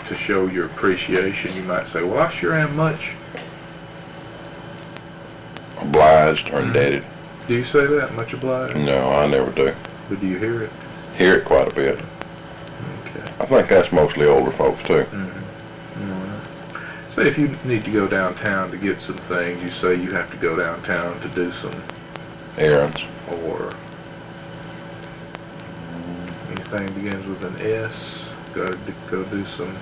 to show your appreciation, you might say, well, I sure am much obliged or indebted. Do you say that, much obliged? No, I never do. But do you hear it? Hear it quite a bit. Okay. I think that's mostly older folks too. Say if you need to go downtown to get some things, you say you have to go downtown to do some Errands. or anything begins with an S, go do some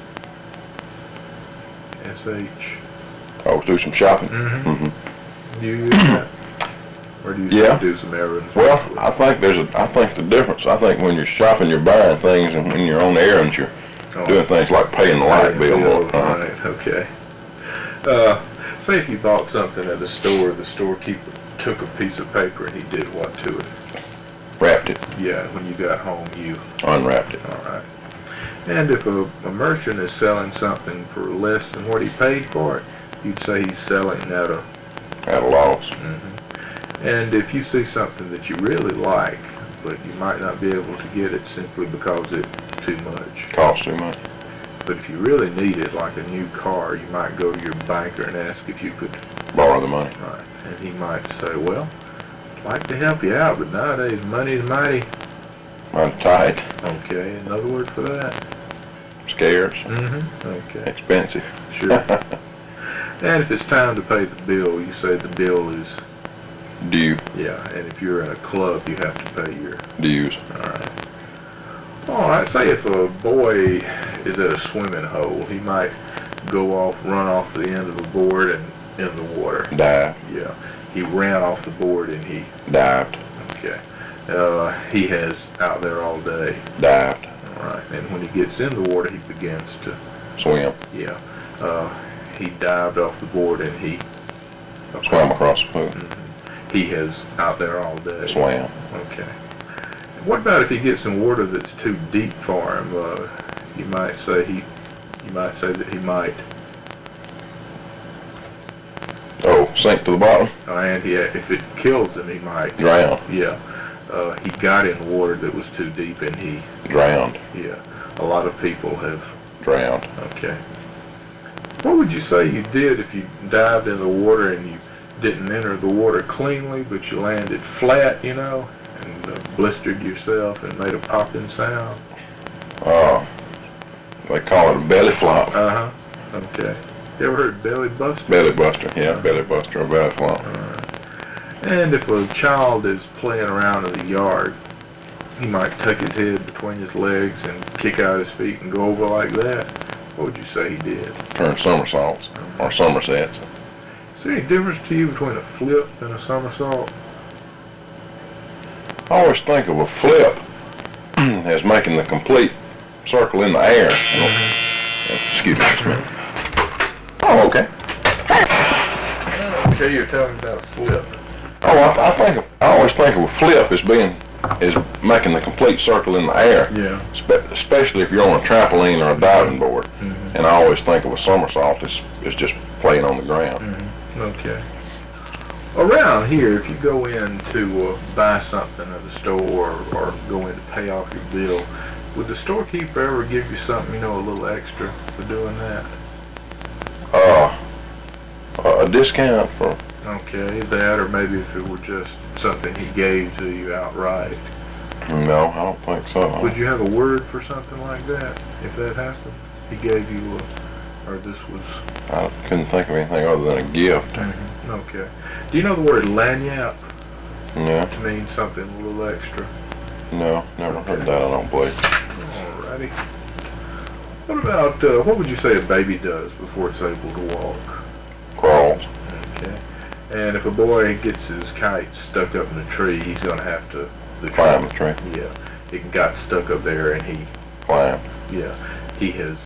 SH. Oh, do some shopping. Do you use that? Or do you Yeah. do some errands? Well, I think the difference. I think when you're shopping, you're buying things, and when you're on the errands, you're doing things like paying the light bill more. Right, okay. Say if you bought something at the storekeeper took a piece of paper and he did what to it? Wrapped it. Yeah, when you got home, you Unwrapped it. all right. And if a merchant is selling something for less than what he paid for it, you'd say he's selling at a loss. And if you see something that you really like, but you might not be able to get it simply because it's too much. Costs too much. But if you really need it, like a new car, you might go to your banker and ask if you could Borrow the money. Right. And he might say, well, I'd like to help you out, but nowadays money's mighty. Mighty tight. Okay, another word for that. Scarce. Okay. Expensive. Sure. And if it's time to pay the bill, you say the bill is Due. Yeah, and if you're in a club, you have to pay your Dues. All right, say if a boy is at a swimming hole, he might run off the end of the board and in the water. Dive. Yeah, he ran off the board and he Dived. Okay. He has out there all day. Dived. All right, and when he gets in the water, he begins to Swim. Yeah. He dived off the board and he Swam across the pool. He has out there all day. Swam. Okay. What about if he gets in water that's too deep for him? You might say that he might. Oh, sink to the bottom. And if it kills him, he might Drown. Yeah. He got in water that was too deep, and he Drowned. Yeah. A lot of people have. Drowned. Okay. What would you say you did if you dived in the water and you didn't enter the water cleanly, but you landed flat, and blistered yourself and made a popping sound? They call it a belly flop. Okay. You ever heard belly buster? Belly buster. Yeah, belly buster or belly flop. And if a child is playing around in the yard, he might tuck his head between his legs and kick out his feet and go over like that. What would you say he did? Turn somersaults or somersets. Is there any difference to you between a flip and a somersault? I always think of a flip as making the complete circle in the air. Excuse me just a minute. Oh, okay. Okay, you're talking about a flip. Oh, I always think of a flip as making the complete circle in the air. Yeah. Especially if you're on a trampoline or a diving board. And I always think of a somersault as just playing on the ground. Okay. Around here, if you go in to buy something at the store or go in to pay off your bill, would the storekeeper ever give you something, a little extra for doing that? A discount for. Okay, that, or maybe if it were just something he gave to you outright. No, I don't think so. Would you have a word for something like that, if that happened? He gave you or this was... I couldn't think of anything other than a gift. Okay. Do you know the word lagniappe? Yeah. To mean something a little extra? No, never heard that, I don't believe. Alrighty. What about, what would you say a baby does before it's able to walk? Crawls. Okay. And if a boy gets his kite stuck up in a tree, he's going to have to... Climb the tree. Yeah. It got stuck up there and he... Climbed. Yeah. He has